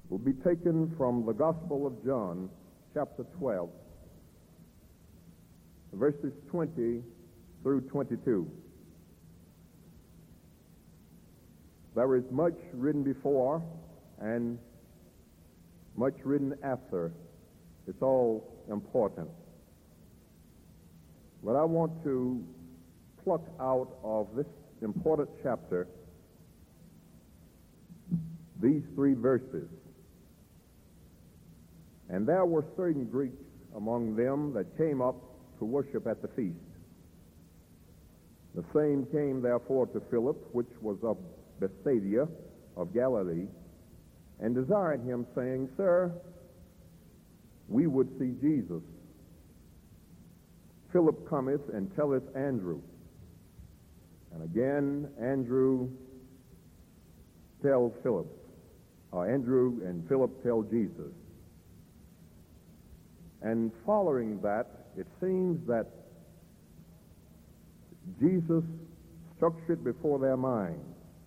will be taken from the Gospel of John, chapter 12, verses 20 through 22. There is much written before and much written after. It's all important. But I want to pluck out of this important chapter these three verses. And there were certain Greeks among them that came up to worship at the feast. The same came therefore to Philip, which was of Bethsaida of Galilee, and desired him, saying, Sir, we would see Jesus. Philip cometh and telleth Andrew. And again Andrew tells Philip. Andrew and Philip tell Jesus. And following that, it seems that Jesus structured before their minds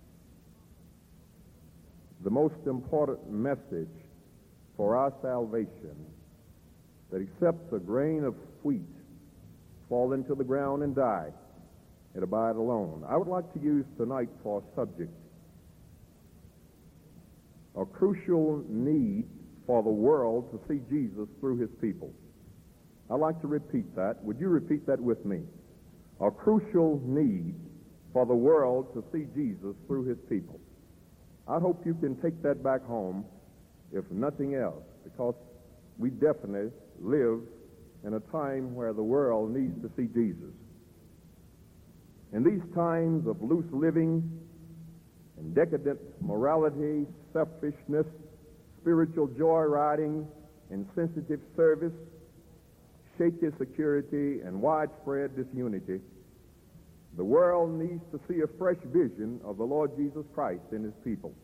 the most important message for our salvation, that except a grain of wheat fall into the ground and die, it abide alone. I would like to use tonight for a subject a crucial need for the world to see Jesus through his people. I'd like to repeat that. Would you repeat that with me? A crucial need for the world to see Jesus through his people. I hope you can take that back home, if nothing else, because we definitely live in a time where the world needs to see Jesus. In these times of loose living and decadent morality, selfishness, spiritual joyriding, insensitive service, shaky security, and widespread disunity, the world needs to see a fresh vision of the Lord Jesus Christ in his people.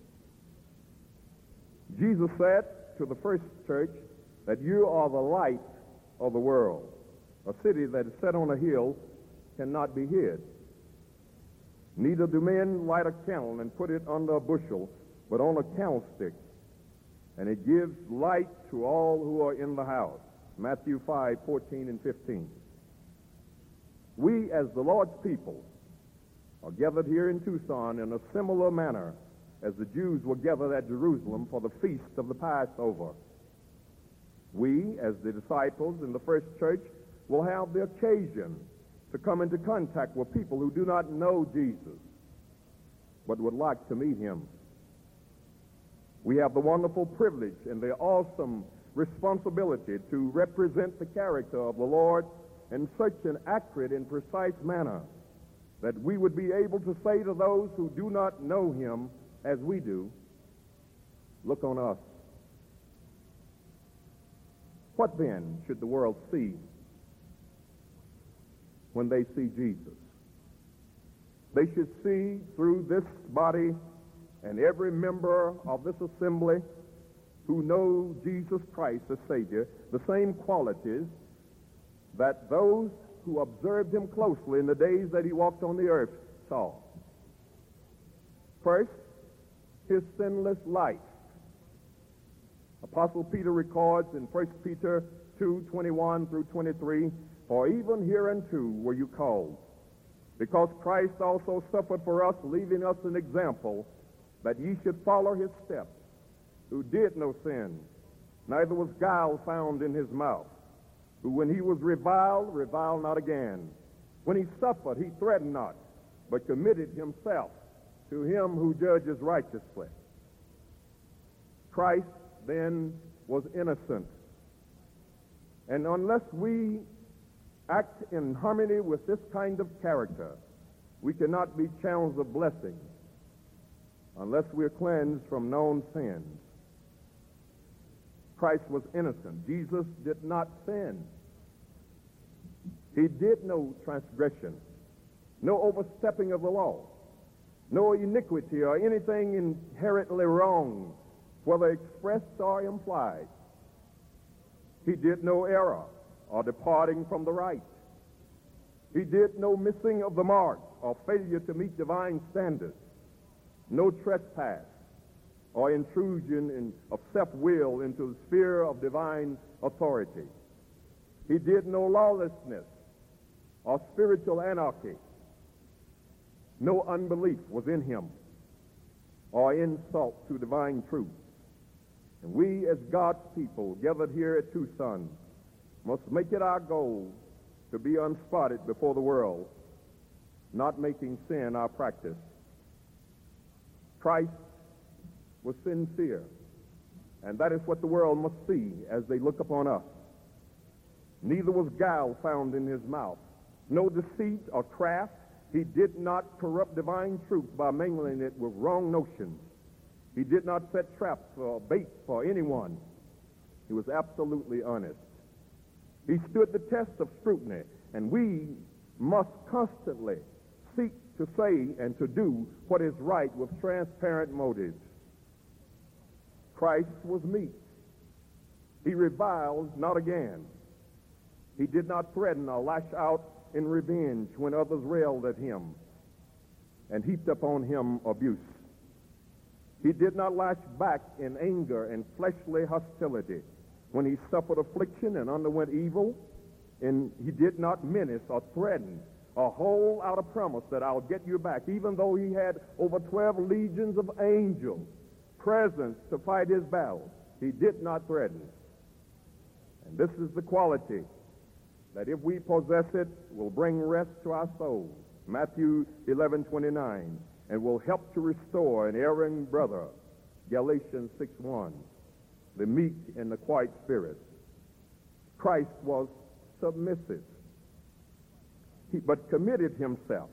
Jesus said to the first church that you are the light of the world. A city that is set on a hill cannot be hid. Neither do men light a candle and put it under a bushel, but on a candlestick, and it gives light to all who are in the house. Matthew 5:14 and 15. We, as the Lord's people, are gathered here in Tucson in a similar manner as the Jews were gathered at Jerusalem for the feast of the Passover. We, as the disciples in the first church, will have the occasion to come into contact with people who do not know Jesus, but would like to meet him. We have the wonderful privilege and the awesome responsibility to represent the character of the Lord in such an accurate and precise manner that we would be able to say to those who do not know him as we do, look on us. What then should the world see when they see Jesus? They should see through this body and every member of this assembly who know Jesus Christ as Savior the same qualities that those who observed him closely in the days that he walked on the earth saw. First, his sinless life. Apostle Peter records in 1 Peter 2:21 through 23, for even hereunto were you called, because Christ also suffered for us, leaving us an example, that ye should follow his steps, who did no sin, neither was guile found in his mouth, who when he was reviled, reviled not again. When he suffered, he threatened not, but committed himself to him who judges righteously. Christ then was innocent. And unless we act in harmony with this kind of character, we cannot be channels of blessing unless we are cleansed from known sins. Christ was innocent. Jesus did not sin. He did no transgression, no overstepping of the law, no iniquity or anything inherently wrong, whether expressed or implied. He did no error or departing from the right. He did no missing of the mark or failure to meet divine standards, no trespass, or intrusion of self-will into the sphere of divine authority. He did no lawlessness or spiritual anarchy. No unbelief was in him or insult to divine truth. And we, as God's people gathered here at Tucson, must make it our goal to be unspotted before the world, not making sin our practice. Christ was sincere, and that is what the world must see as they look upon us. Neither was guile found in his mouth, no deceit or craft. He did not corrupt divine truth by mingling it with wrong notions. He did not set traps or bait for anyone. He was absolutely honest. He stood the test of scrutiny, and we must constantly seek to say and to do what is right with transparent motives. Christ was meek. He reviled not again. He did not threaten or lash out in revenge when others railed at him and heaped upon him abuse. He did not lash back in anger and fleshly hostility when he suffered affliction and underwent evil, and he did not menace or threaten or hold out a promise that I'll get you back, even though he had over 12 legions of angels present to fight his battle. He did not threaten. And this is the quality that if we possess it, will bring rest to our souls. Matthew 11:29, and will help to restore an erring brother. Galatians 6:1, the meek and the quiet spirit. Christ was submissive, but committed himself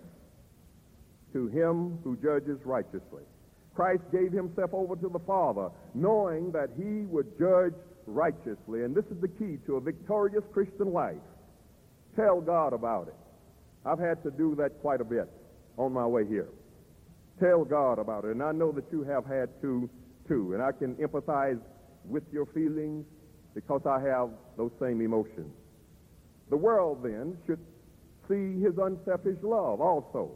to him who judges righteously. Christ gave himself over to the Father, knowing that he would judge righteously. And this is the key to a victorious Christian life. Tell God about it. I've had to do that quite a bit on my way here. Tell God about it. And I know that you have had to, too. And I can empathize with your feelings because I have those same emotions. The world, then, should see his unselfish love also.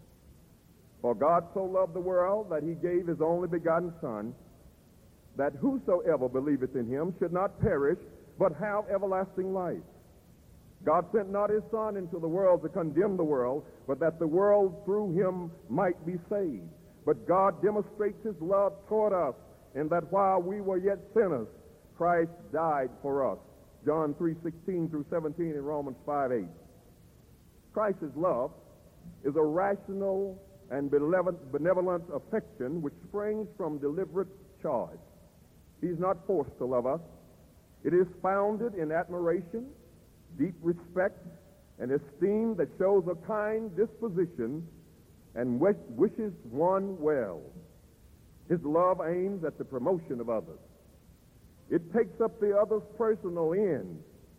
For God so loved the world that he gave his only begotten Son, that whosoever believeth in him should not perish, but have everlasting life. God sent not his Son into the world to condemn the world, but that the world through him might be saved. But God demonstrates his love toward us, in that while we were yet sinners, Christ died for us. John 3:16 through 17 and Romans 5:8. Christ's love is a rational and benevolent affection which springs from deliberate choice. He's not forced to love us. It is founded in admiration, deep respect, and esteem that shows a kind disposition and wishes one well. His love aims at the promotion of others. It takes up the other's personal ends,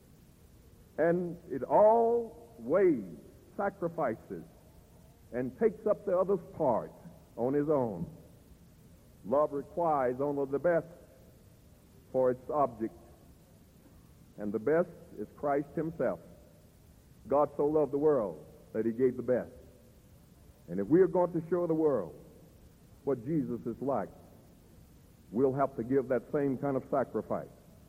and it always sacrifices and takes up the other's part on his own. Love requires only the best for its object, and the best is Christ himself. God so loved the world that he gave the best. And if we are going to show the world what Jesus is like, we'll have to give that same kind of sacrifice.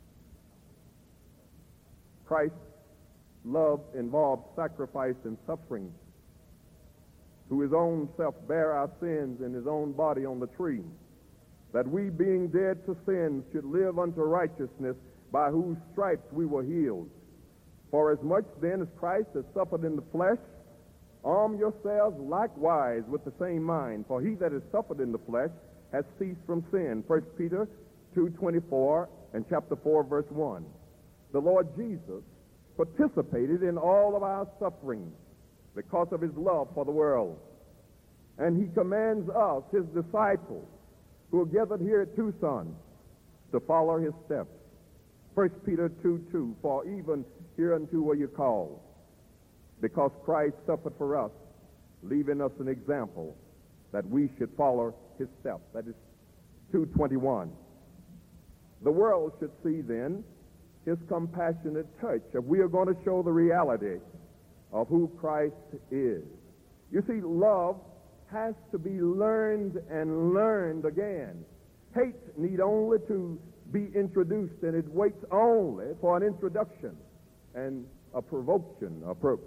Christ's love involves sacrifice and suffering. Who his own self bare our sins in his own body on the tree, that we, being dead to sin, should live unto righteousness, by whose stripes we were healed. For as much then as Christ has suffered in the flesh, arm yourselves likewise with the same mind. For he that has suffered in the flesh has ceased from sin. 1 Peter 2:24 and chapter 4, verse 1. The Lord Jesus participated in all of our sufferings because of his love for the world. And he commands us, his disciples, who are gathered here at Tucson, to follow his steps. 1 Peter 2:2, for even hereunto were you called, because Christ suffered for us, leaving us an example that we should follow his steps. That is 2:21. The world should see then his compassionate touch if we are going to show the reality of who Christ is. You see, love has to be learned and learned again, hate need only to be introduced, and it waits only for an introduction and a provocation,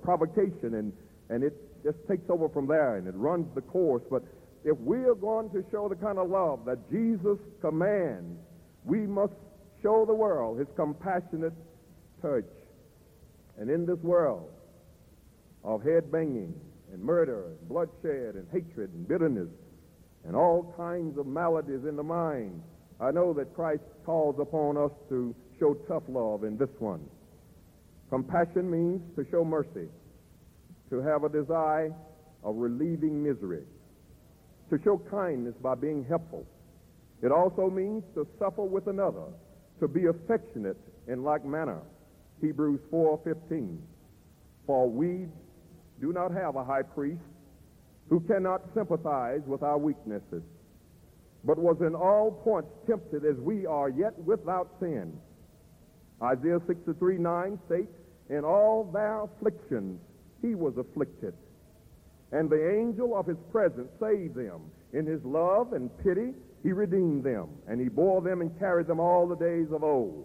and it just takes over from there, and it runs the course. But if we are going to show the kind of love that Jesus commands, we must show the world his compassionate touch. And in this world of head-banging and murder and bloodshed and hatred and bitterness and all kinds of maladies in the mind, I know that Christ calls upon us to show tough love in this one. Compassion means to show mercy, to have a desire of relieving misery, to show kindness by being helpful. It also means to suffer with another, to be affectionate in like manner. Hebrews 4:15. For we do not have a high priest who cannot sympathize with our weaknesses, but was in all points tempted as we are, yet without sin. Isaiah 63:9 states, in all their afflictions he was afflicted, and the angel of his presence saved them. In his love and pity he redeemed them, and he bore them and carried them all the days of old.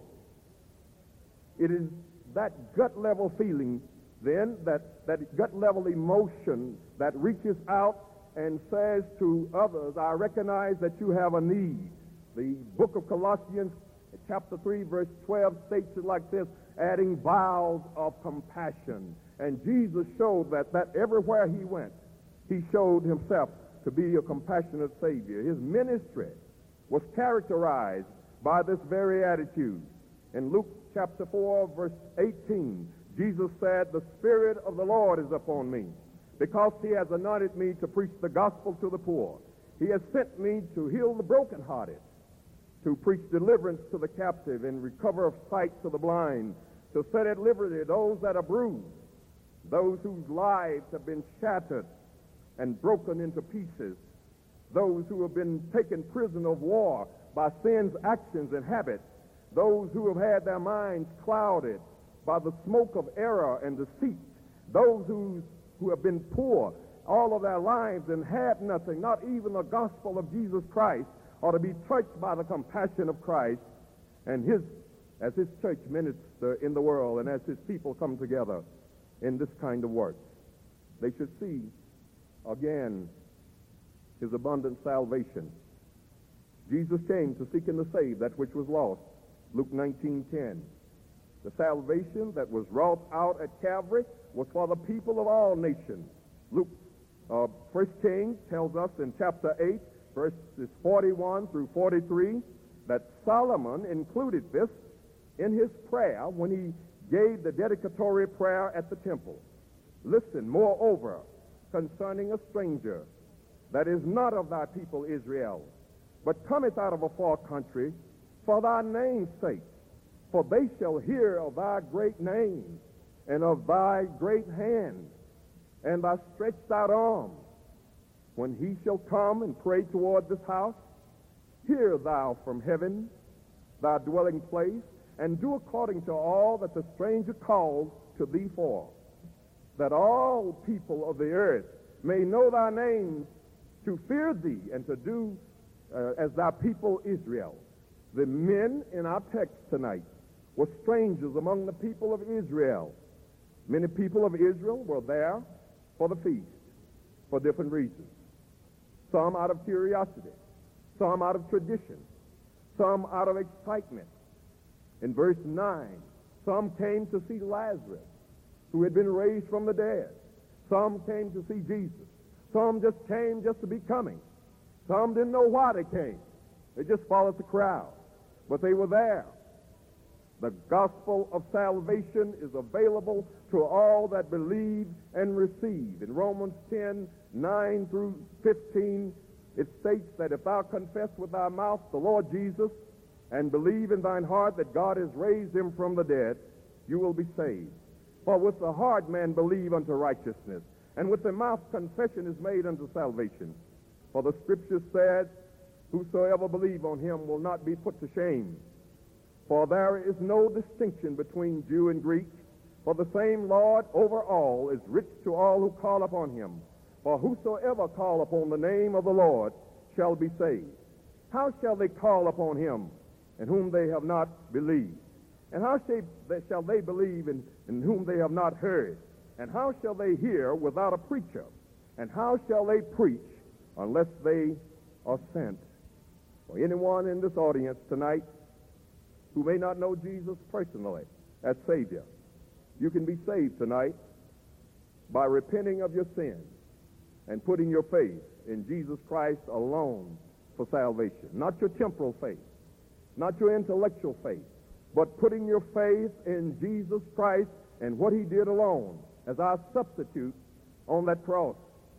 It is that gut-level feeling, then, that gut-level emotion that reaches out and says to others, I recognize that you have a need. The book of Colossians, chapter 3, verse 12, states it like this, adding vials of compassion. And Jesus showed that everywhere he went, he showed himself to be a compassionate Savior. His ministry was characterized by this very attitude. In Luke chapter 4, verse 18, Jesus said, the Spirit of the Lord is upon me, because he has anointed me to preach the gospel to the poor. He has sent me to heal the brokenhearted, to preach deliverance to the captive and recover of sight to the blind, to set at liberty those that are bruised, those whose lives have been shattered and broken into pieces, those who have been taken prisoner of war by sin's actions and habits, those who have had their minds clouded by the smoke of error and deceit, those who have been poor all of their lives and had nothing, not even the gospel of Jesus Christ, are to be touched by the compassion of Christ, and as his church minister in the world, and as his people come together in this kind of work, they should see again his abundant salvation. Jesus came to seek and to save that which was lost. Luke 19:10. The salvation that was wrought out at Calvary was for the people of all nations. Luke, 1 Kings tells us in chapter 8, verses 41 through 43, that Solomon included this in his prayer when he gave the dedicatory prayer at the temple. Listen, moreover, concerning a stranger that is not of thy people Israel, but cometh out of a far country, for thy name's sake, for they shall hear of thy great name, and of thy great hand, and thy stretched out arm. When he shall come and pray toward this house, hear thou from heaven thy dwelling place, and do according to all that the stranger calls to thee for, that all people of the earth may know thy name, to fear thee, and to do as thy people Israel. The men in our text tonight were strangers among the people of Israel. Many people of Israel were there for the feast for different reasons. Some out of curiosity, some out of tradition, some out of excitement. In verse 9, some came to see Lazarus, who had been raised from the dead. Some came to see Jesus. Some just came just to be coming. Some didn't know why they came. They just followed the crowd. But they were there. The gospel of salvation is available to all that believe and receive. In Romans 10:9 through 15, it states that if thou confess with thy mouth the Lord Jesus, and believe in thine heart that God has raised him from the dead, you will be saved. For with the heart man believe unto righteousness, and with the mouth confession is made unto salvation. For the Scripture said, whosoever believe on him will not be put to shame. For there is no distinction between Jew and Greek, for the same Lord over all is rich to all who call upon him. For whosoever call upon the name of the Lord shall be saved. How shall they call upon him in whom they have not believed? And how shall they believe in whom they have not heard? And how shall they hear without a preacher? And how shall they preach unless they are sent? For anyone in this audience tonight who may not know Jesus personally as Savior, you can be saved tonight by repenting of your sins and putting your faith in Jesus Christ alone for salvation. Not your temporal faith, not your intellectual faith, but putting your faith in Jesus Christ and what he did alone as our substitute on that cross.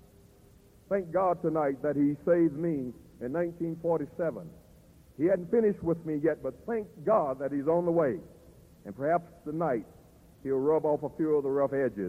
Thank God tonight that he saved me in 1947. He hadn't finished with me yet, but thank God that he's on the way. And perhaps tonight he'll rub off a few of the rough edges.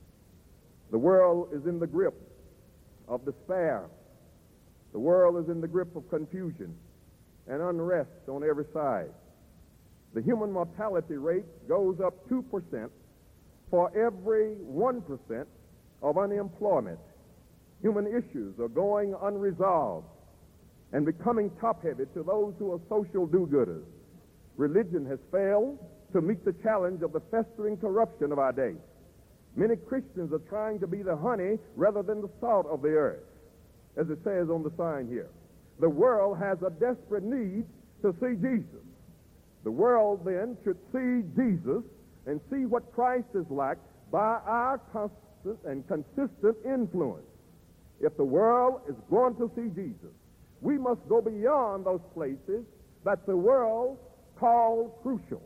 The world is in the grip of despair. The world is in the grip of confusion and unrest on every side. The human mortality rate goes up 2% for every 1% of unemployment. Human issues are going unresolved and becoming top-heavy to those who are social do-gooders. Religion has failed to meet the challenge of the festering corruption of our day. Many Christians are trying to be the honey rather than the salt of the earth, as it says on the sign here. The world has a desperate need to see Jesus. The world then should see Jesus and see what Christ is like by our constant and consistent influence. If the world is going to see Jesus, we must go beyond those places that the world calls crucial.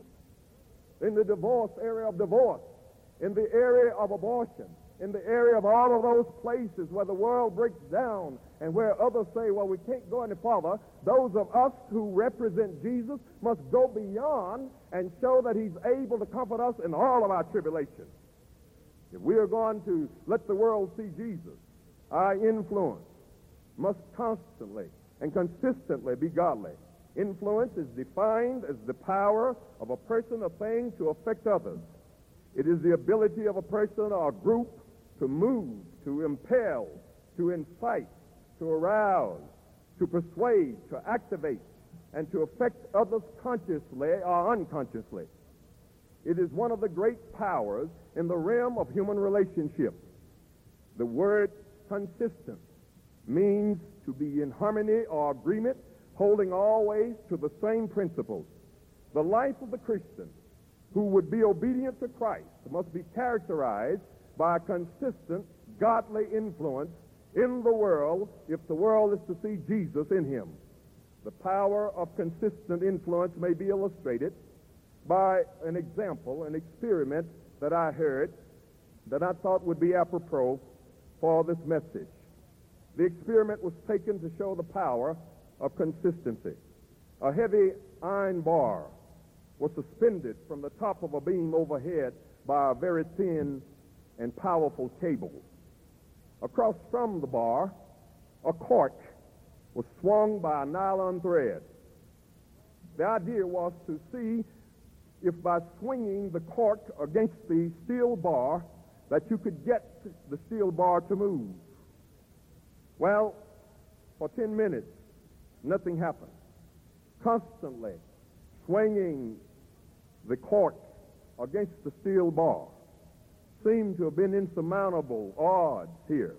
In the divorce area of divorce, in the area of abortion, in the area of all of those places where the world breaks down and where others say, well, we can't go any farther, those of us who represent Jesus must go beyond and show that he's able to comfort us in all of our tribulations. If we are going to let the world see Jesus, our influence must constantly and consistently be godly. Influence is defined as the power of a person or thing to affect others. It is the ability of a person or a group to move, to impel, to incite, to arouse, to persuade, to activate, and to affect others consciously or unconsciously. It is one of the great powers in the realm of human relationship. The word consistent means to be in harmony or agreement, holding always to the same principles. The life of the Christian who would be obedient to Christ must be characterized by a consistent, godly influence in the world if the world is to see Jesus in him. The power of consistent influence may be illustrated by an example, an experiment that I heard that I thought would be apropos for this message. The experiment was taken to show the power of consistency. A heavy iron bar was suspended from the top of a beam overhead by a very thin and powerful cable. Across from the bar, a cork was swung by a nylon thread. The idea was to see if by swinging the cork against the steel bar that you could get the steel bar to move. Well, for 10 minutes, nothing happened. Constantly swinging the cork against the steel bar seemed to have been insurmountable odds here.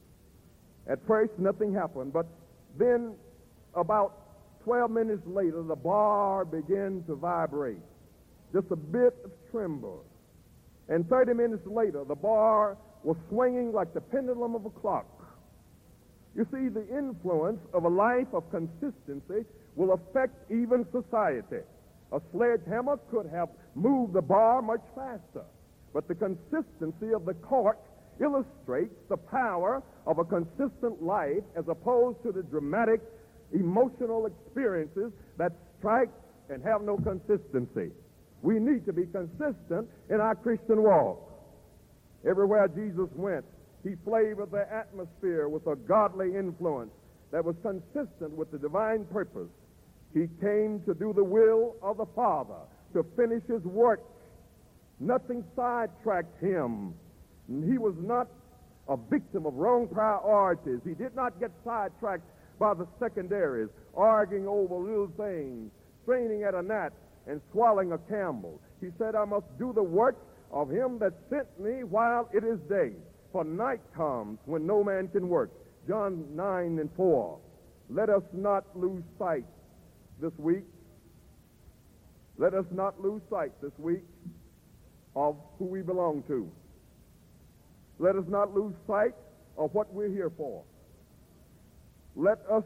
At first, nothing happened, but then about 12 minutes later, the bar began to vibrate, just a bit of tremble. And 30 minutes later, the bar was swinging like the pendulum of a clock. You see, the influence of a life of consistency will affect even society. A sledgehammer could have moved the bar much faster, but the consistency of the cork illustrates the power of a consistent life as opposed to the dramatic emotional experiences that strike and have no consistency. We need to be consistent in our Christian walk. Everywhere Jesus went, he flavored the atmosphere with a godly influence that was consistent with the divine purpose. He came to do the will of the Father, to finish his work. Nothing sidetracked him. He was not a victim of wrong priorities. He did not get sidetracked by the secondaries, arguing over little things, straining at a gnat and swallowing a camel. He said, I must do the work of him that sent me while it is day, for night comes when no man can work. John 9:4. Let us not lose sight this week. Let us not lose sight this week of who we belong to. Let us not lose sight of what we're here for. Let us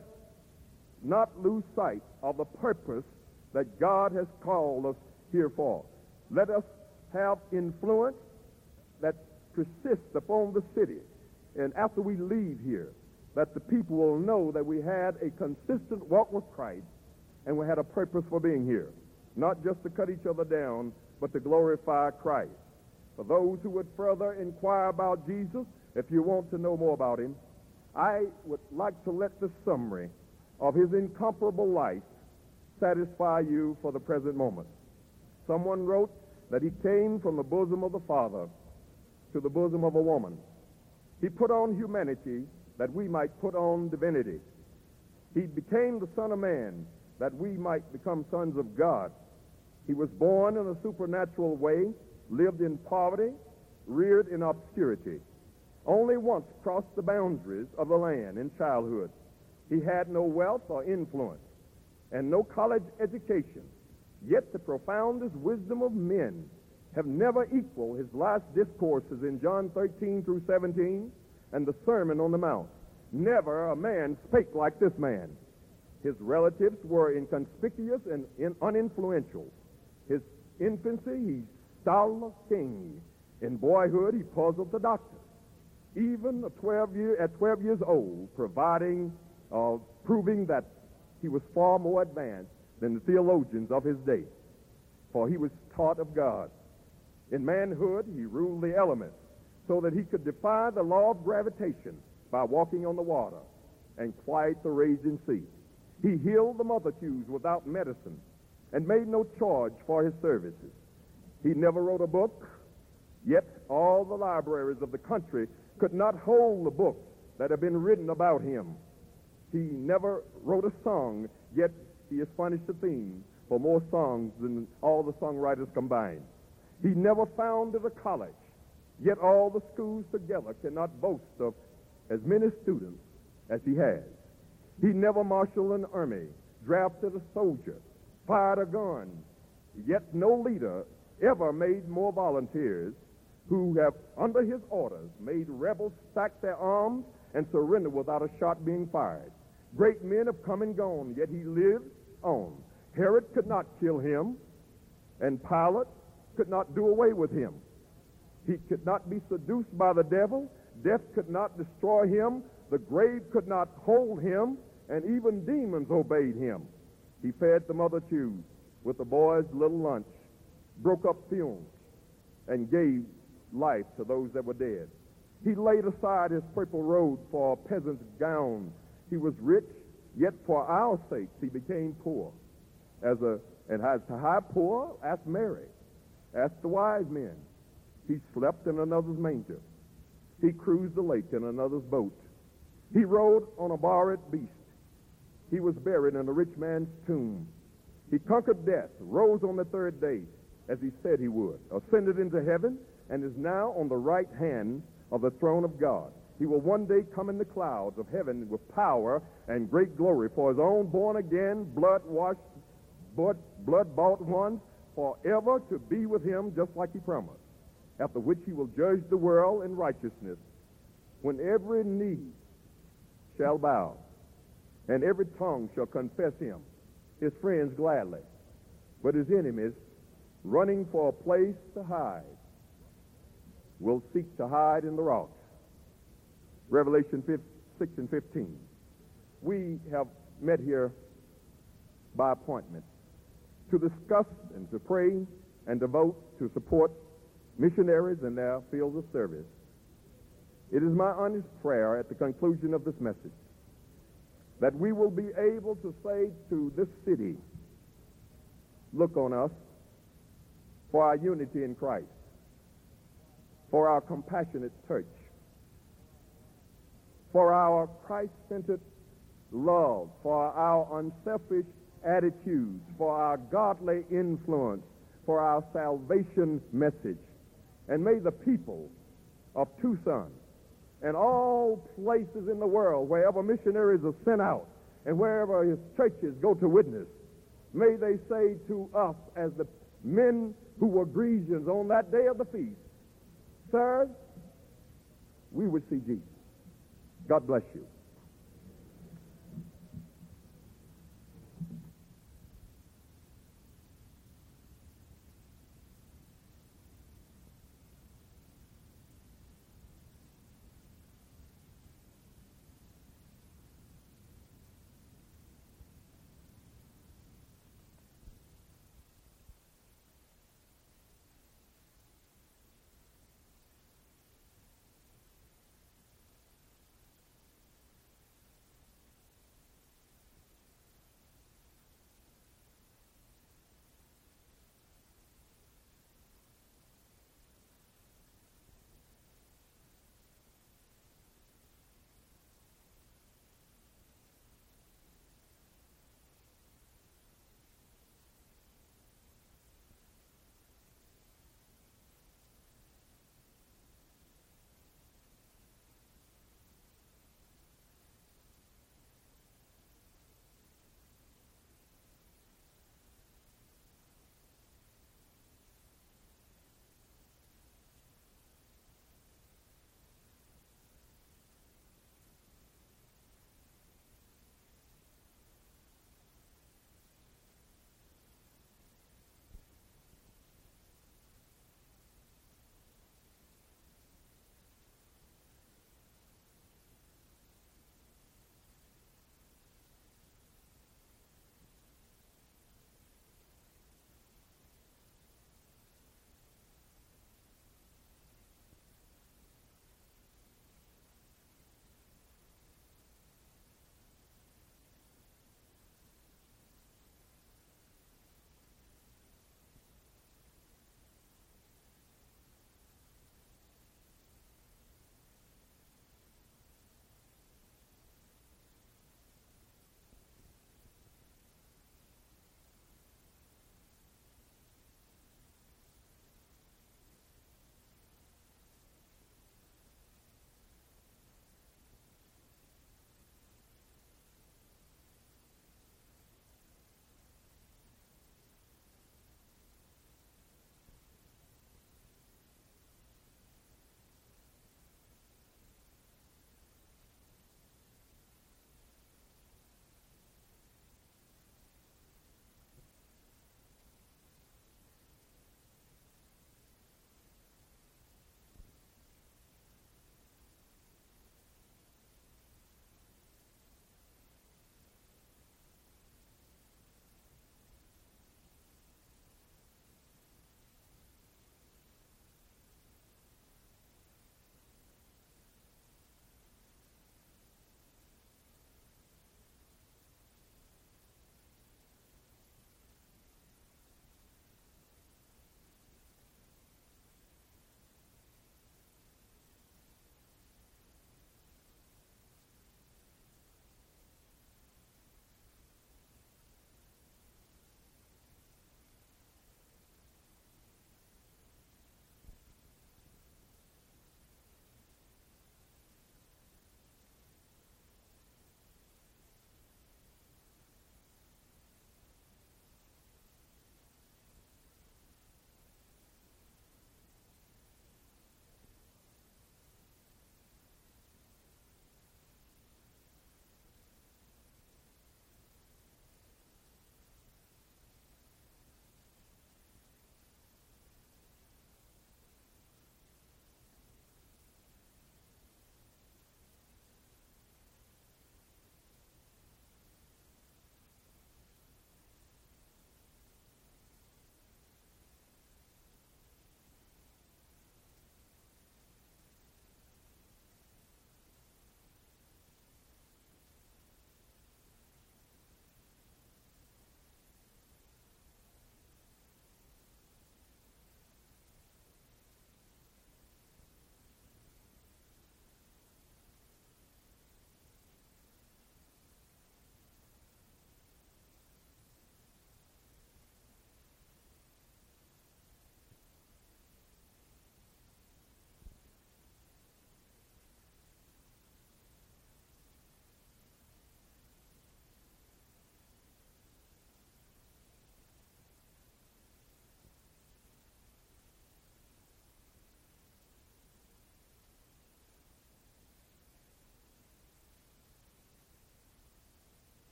not lose sight of the purpose that God has called us here for. Let us have influence that persists upon the city. And after we leave here, that the people will know that we had a consistent walk with Christ and we had a purpose for being here. Not just to cut each other down, but to glorify Christ. For those who would further inquire about Jesus, if you want to know more about him, I would like to let the summary of his incomparable life satisfy you for the present moment. Someone wrote that he came from the bosom of the Father to the bosom of a woman. He put on humanity that we might put on divinity. He became the Son of Man that we might become sons of God. He was born in a supernatural way, lived in poverty, reared in obscurity, only once crossed the boundaries of the land in childhood. He had no wealth or influence and no college education, yet the profoundest wisdom of men have never equaled his last discourses in John 13-17 and the Sermon on the Mount. Never a man spake like this man. His relatives were inconspicuous and uninfluential. His infancy, he styled a king. In boyhood, he puzzled the doctors. Even at 12 years old, proving that he was far more advanced than the theologians of his day, for he was taught of God. In manhood, he ruled the elements so that he could defy the law of gravitation by walking on the water and quiet the raging sea. He healed the multitudes without medicine and made no charge for his services. He never wrote a book, yet all the libraries of the country could not hold the books that have been written about him. He never wrote a song, yet he has furnished a theme for more songs than all the songwriters combined. He never founded a college, yet all the schools together cannot boast of as many students as he has. He never marshaled an army, drafted a soldier, fired a gun, yet no leader ever made more volunteers who have, under his orders, made rebels stack their arms and surrender without a shot being fired. Great men have come and gone, yet he lives on. Herod could not kill him, and Pilate could not do away with him. He could not be seduced by the devil. Death could not destroy him. The grave could not hold him, and even demons obeyed him. He fed the multitude with the boys' little lunch, broke up fumes, and gave life to those that were dead. He laid aside his purple robe for a peasant's gown. He was rich, yet for our sakes he became poor. And as to how poor, ask Mary, ask the wise men. He slept in another's manger. He cruised the lake in another's boat. He rode on a borrowed beast. He was buried in a rich man's tomb. He conquered death, rose on the third day, as he said he would, ascended into heaven, and is now on the right hand of the throne of God. He will one day come in the clouds of heaven with power and great glory for his own born-again, blood-washed, blood-bought ones, forever to be with him just like he promised, after which he will judge the world in righteousness, when every knee shall bow and every tongue shall confess him, his friends gladly, but his enemies, running for a place to hide, will seek to hide in the rocks. Revelation 6:15. We have met here by appointment to discuss and to pray and to vote to support missionaries in their fields of service. It is my honest prayer at the conclusion of this message that we will be able to say to this city, look on us for our unity in Christ, for our compassionate church, for our Christ-centered love, for our unselfish attitudes, for our godly influence, for our salvation message. And may the people of Tucson and all places in the world, wherever missionaries are sent out and wherever his churches go to witness, may they say to us as the men who were Grecians on that day of the feast, "Sirs, we would see Jesus." God bless you.